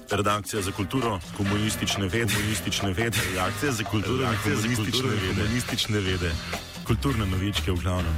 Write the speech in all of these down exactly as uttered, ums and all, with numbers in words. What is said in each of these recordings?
Redakcija za kulturo, komunistične vede, komunistične vede, redakcija za kulturo, redakcija za komunistične vede, komunistične vede, kulturne novičke v glavnem.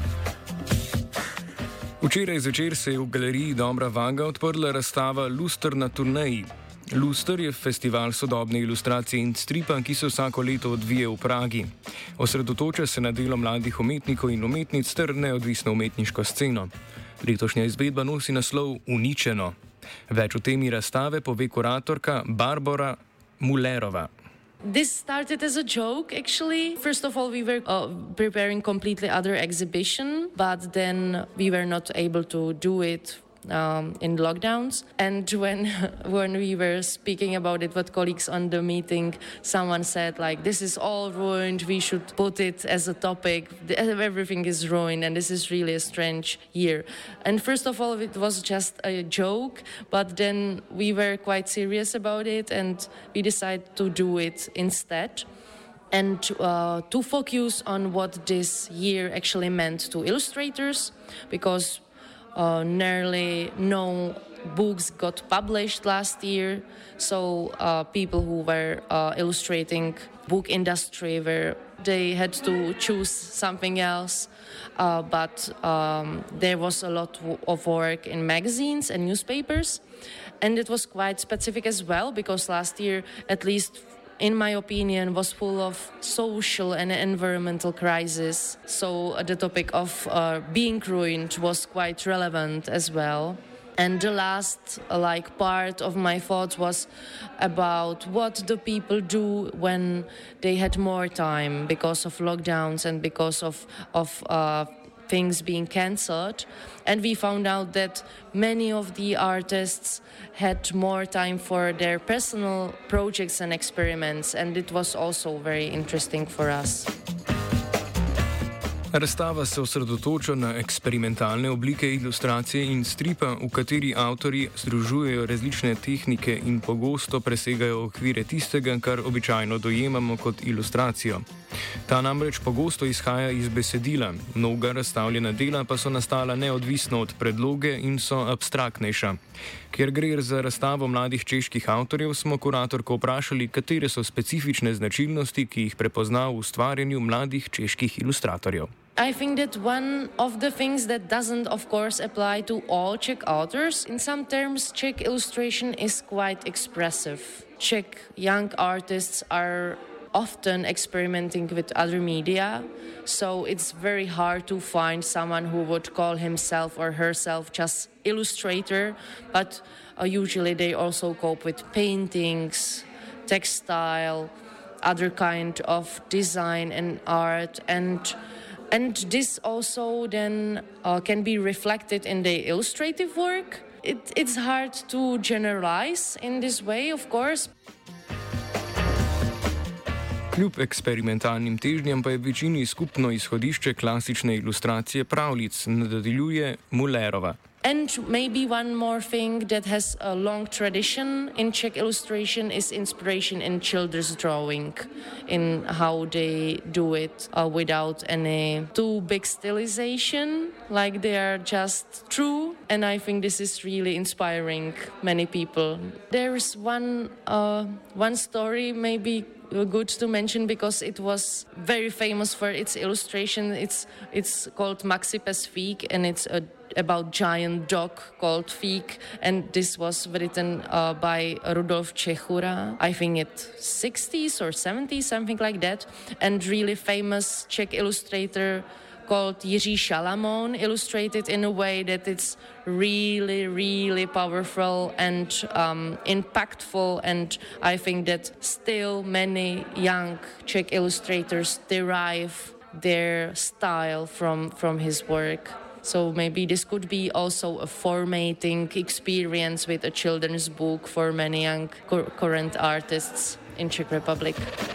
Včeraj zvečer se je v galeriji Dobra Vaga odprla razstava Luster na turneji. Luster je festival sodobne ilustracije in stripa, ki se vsako leto odvije v Pragi. Osredotoča se na delo mladih umetnikov in umetnic ter neodvisno umetniško sceno. Letošnja izvedba nosi naslov Uničeno. Več o temi razstave pove kuratorka Barbara Mullerova. This started as a joke, actually. First of all, we were uh, preparing completely other exhibition, but then we were not able to do it um, in lockdowns. And when when we were speaking about it with colleagues on the meeting, someone said, like, this is all ruined, we should put it as a topic. Everything is ruined, and this is really a strange year. And first of all, it was just a joke, but then we were quite serious about it, and we decided to do it instead. And uh, to focus on what this year actually meant to illustrators, because Uh, nearly no books got published last year, so uh, people who were uh, illustrating book industry were they had to choose something else. Uh, but um, there was a lot of work in magazines and newspapers, and it was quite specific as well, because last year, at least in my opinion, was full of social and environmental crisis. So uh, the topic of uh, being ruined was quite relevant as well. And the last uh, like part of my thoughts was about what the people do when they had more time because of lockdowns and because of of uh, things being cancelled. And we found out that many of the artists had more time for their personal projects and experiments, and it was also very interesting for us. Razstava se osredotoča na eksperimentalne oblike ilustracije in stripa, v kateri avtorji združujejo različne tehnike in pogosto presegajo okvire tistega, kar običajno dojemamo kot ilustracijo. Ta namreč pogosto izhaja iz besedila, mnoga razstavljena dela pa so nastala neodvisno od predloge in so abstraktnejša. Ker gre za razstavo mladih čeških avtorjev, smo kuratorko vprašali, katere so specifične značilnosti, ki jih prepozna v ustvarjanju mladih čeških ilustratorjev. I think that one of the things that doesn't, of course, apply to all Czech authors, in some terms, Czech illustration is quite expressive. Czech young artists are often experimenting with other media, so it's very hard to find someone who would call himself or herself just illustrator, but uh, usually they also cope with paintings, textile, other kind of design and art, and and this also then uh, can be reflected in the illustrative work. It, it's hard to generalize in this way, of course. Kljub eksperimentalnim težnjam pa je večini skupno izhodišče klasične ilustracije pravljic, nadaljuje Mullerova. And maybe one more thing that has a long tradition in Czech illustration is inspiration in children's drawing, in how they do it uh, without any too big stylization, like they are just true. And I think this is really inspiring many people. There is one uh, one story maybe good to mention because it was very famous for its illustration. It's it's called Maxi Pes Fík, and it's a about giant dog called Fík, and this was written uh, by Rudolf Čechura, I think it sixties or seventies, something like that, and really famous Czech illustrator called Jiří Šalamón illustrated in a way that it's really, really powerful and um, impactful, and I think that still many young Czech illustrators derive their style from, from his work. So maybe this could be also a formating experience with a children's book for many young current artists in Czech Republic.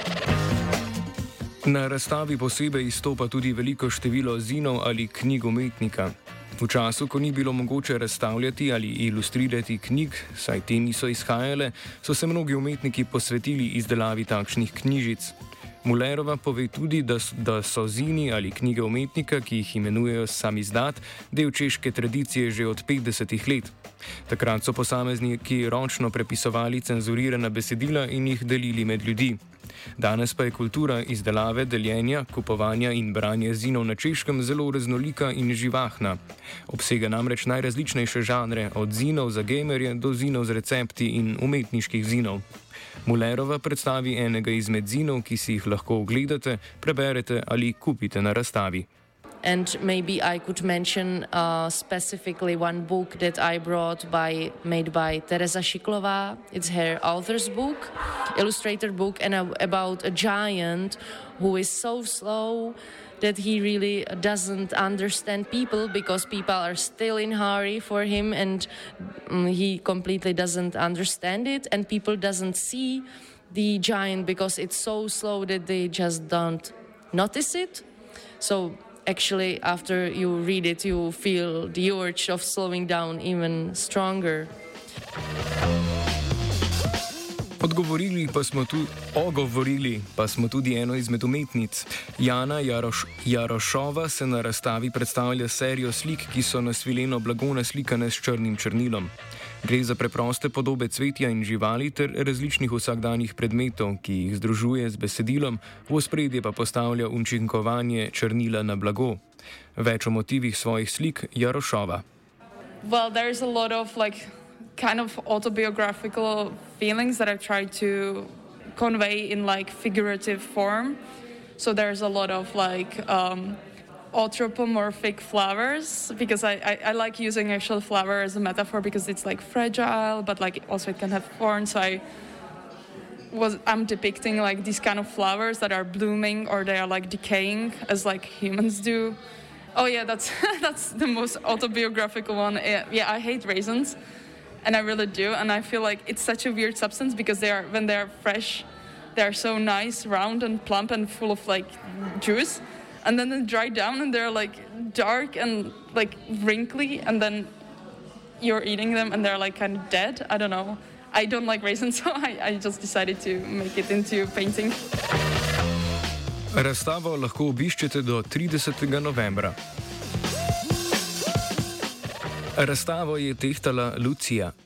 Na razstavi posebej izstopa tudi veliko število zinov ali knjig umetnika. V času, ko ni bilo mogoče razstavljati ali ilustrirati knjig, saj te niso izhajale, so se mnogi umetniki posvetili izdelavi takšnih knjižic. Mullerova pove tudi, da so, da so zini ali knjige umetnika, ki jih imenujejo samizdat, del češke tradicije že od petdesetih let. Takrat so posamezniki ročno prepisovali cenzurirana besedila in jih delili med ljudi. Danes pa je kultura izdelave, deljenja, kupovanja in branja zinov na Češkem zelo raznolika in živahna. Obsega namreč najrazličnejše žanre, od zinov za gamerje do zinov z recepti in umetniških zinov. Mullerova predstavi enega izmed zinov, ki si jih lahko ogledate, preberete ali kupite na razstavi. And maybe I could mention uh, specifically one book that I brought by made by Tereza Shiklova. It's her author's book, illustrator book, and uh, about a giant who is so slow that he really doesn't understand people because people are still in hurry for him, and um, he completely doesn't understand it, and people doesn't see the giant because it's so slow that they just don't notice it. So actually, after you read it, you feel the urge of slowing down even stronger. Odgovorili pa smo tu, ogovorili pa smo tudi eno izmed umetnic. Jana Jaroš, Jarošova se na razstavi predstavlja serijo slik, ki so na svileno blago naslikane s črnim črnilom. Gre za preproste podobe cvetja in živali ter različnih vsakdanjih predmetov, ki jih združuje z besedilom, v ospredje pa postavlja učinkovanje črnila na blago. Več o motivih svojih slik Jarošova. Well, there's a lot of like kind of autobiographical feelings that I've tried to convey in like figurative form. So there's a lot of like um, anthropomorphic flowers, because I, I, I like using actual flower as a metaphor because it's like fragile, but like also it can have thorns. So I was I'm depicting like these kind of flowers that are blooming or they are like decaying as like humans do. Oh yeah, that's that's the most autobiographical one. Yeah, yeah, I hate raisins, and I really do, and I feel like it's such a weird substance because they are when they are fresh, they are so nice, round and plump and full of like juice. And then they dry down and they're like dark and like wrinkly, and then you're eating them and they're like kind of dead. I don't know. I don't like raisins, so I, I just decided to make it into painting. Razstavo lahko obiščete do tridesetega novembra. Razstavo je tehtala Lucija.